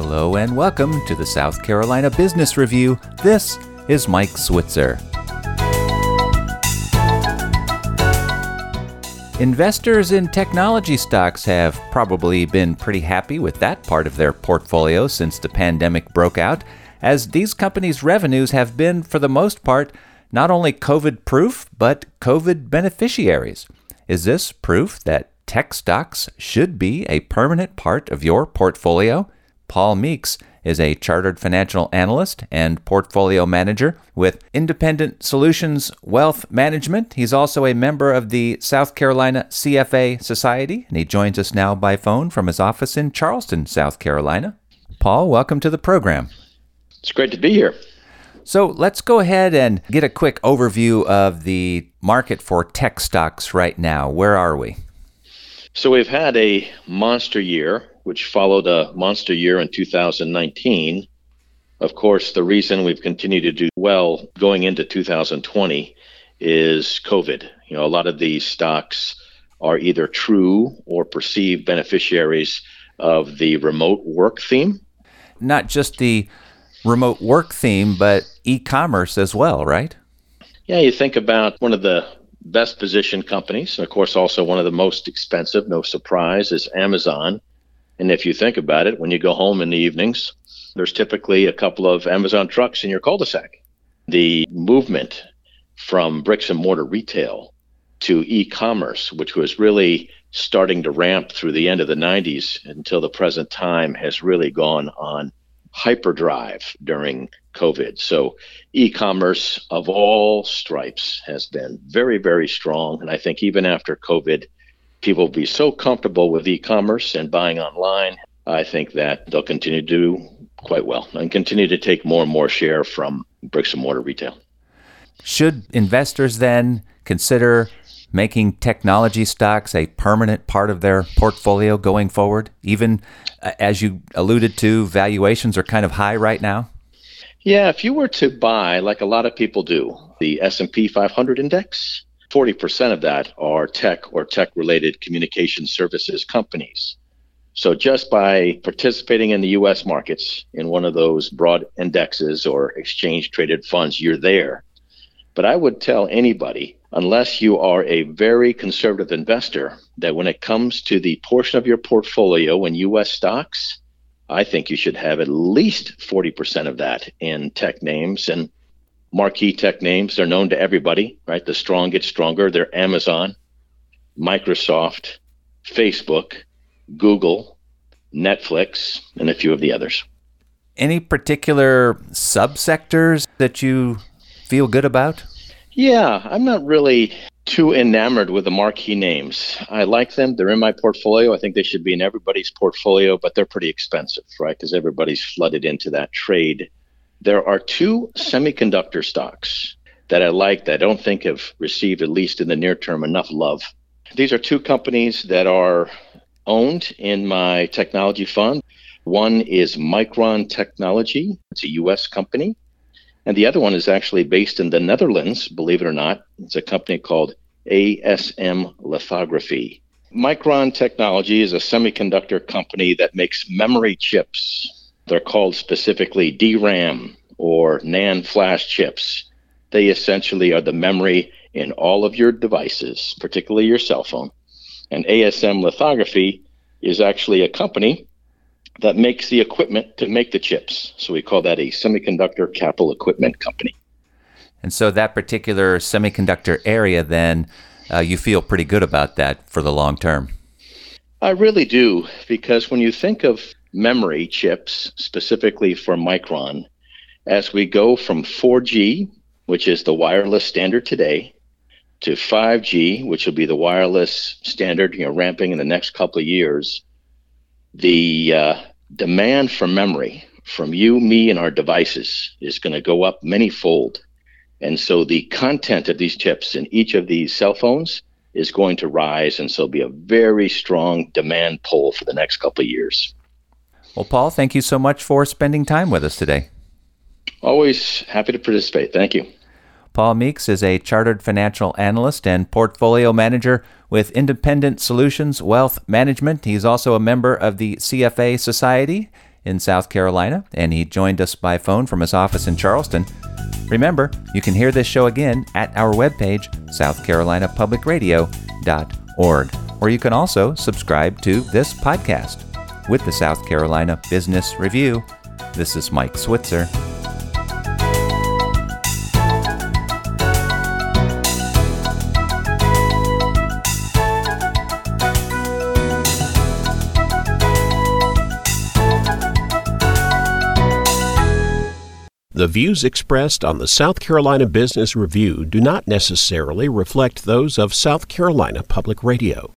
Hello and welcome to the South Carolina Business Review. This is Mike Switzer. Investors in technology stocks have probably been pretty happy with that part of their portfolio since the pandemic broke out, as these companies' revenues have been, for the most part, not only COVID-proof, but COVID beneficiaries. Is this proof that tech stocks should be a permanent part of your portfolio? Paul Meeks is a chartered financial analyst and portfolio manager with Independent Solutions Wealth Management. He's also a member of the South Carolina CFA Society, and he joins us now by phone from his office in Charleston, South Carolina. Paul, welcome to the program. It's great to be here. So let's go ahead and get a quick overview of the market for tech stocks right now. Where are we? So we've had a monster year, which followed a monster year in 2019. Of course, the reason we've continued to do well going into 2020 is COVID. A lot of these stocks are either true or perceived beneficiaries of the remote work theme. Not just the remote work theme, but e-commerce as well, right? Yeah, you think about one of the best positioned companies, and of course also one of the most expensive, no surprise, is Amazon. And if you think about it, when you go home in the evenings, there's typically a couple of Amazon trucks in your cul-de-sac. The movement from bricks and mortar retail to e-commerce, which was really starting to ramp through the end of the 90s until the present time, has really gone on hyperdrive during COVID. So e-commerce of all stripes has been very, very strong. And I think even after COVID, people will be so comfortable with e-commerce and buying online, I think that they'll continue to do quite well and continue to take more and more share from bricks and mortar retail. Should investors then consider making technology stocks a permanent part of their portfolio going forward? Even as you alluded to, valuations are kind of high right now. Yeah, if you were to buy, like a lot of people do, the S&P 500 index, 40% of that are tech or tech-related communication services companies. So just by participating in the U.S. markets in one of those broad indexes or exchange-traded funds, you're there. But I would tell anybody, unless you are a very conservative investor, that when it comes to the portion of your portfolio in U.S. stocks, I think you should have at least 40% of that in tech names. And marquee tech names, they're known to everybody, right? The strong get stronger. They're Amazon, Microsoft, Facebook, Google, Netflix, and a few of the others. Any particular subsectors that you feel good about? Yeah, I'm not really too enamored with the marquee names. I like them. They're in my portfolio. I think they should be in everybody's portfolio, but they're pretty expensive, right? Because everybody's flooded into that trade. There are two semiconductor stocks that I like that I don't think have received, at least in the near term, enough love. These are two companies that are owned in my technology fund. One is Micron Technology. It's a U.S. company. And the other one is actually based in the Netherlands, believe it or not. It's a company called ASM Lithography. Micron Technology is a semiconductor company that makes memory chips. They're called specifically DRAM or NAND flash chips. They essentially are the memory in all of your devices, particularly your cell phone. And ASM Lithography is actually a company that makes the equipment to make the chips. So we call that a semiconductor capital equipment company. And so that particular semiconductor area, then, you feel pretty good about that for the long term. I really do, because when you think of memory chips, specifically for Micron, as we go from 4G, which is the wireless standard today, to 5G, which will be the wireless standard, ramping in the next couple of years, the demand for memory from you, me, and our devices is going to go up many-fold. And so the content of these chips in each of these cell phones is going to rise, and so it'll be a very strong demand pull for the next couple of years. Well, Paul, thank you so much for spending time with us today. Always happy to participate. Thank you. Paul Meeks is a chartered financial analyst and portfolio manager with Independent Solutions Wealth Management. He's also a member of the CFA Society. in South Carolina, and he joined us by phone from his office in Charleston. Remember, you can hear this show again at our webpage, southcarolinapublicradio.org, or you can also subscribe to this podcast. With the South Carolina Business Review, this is Mike Switzer. The views expressed on the South Carolina Business Review do not necessarily reflect those of South Carolina Public Radio.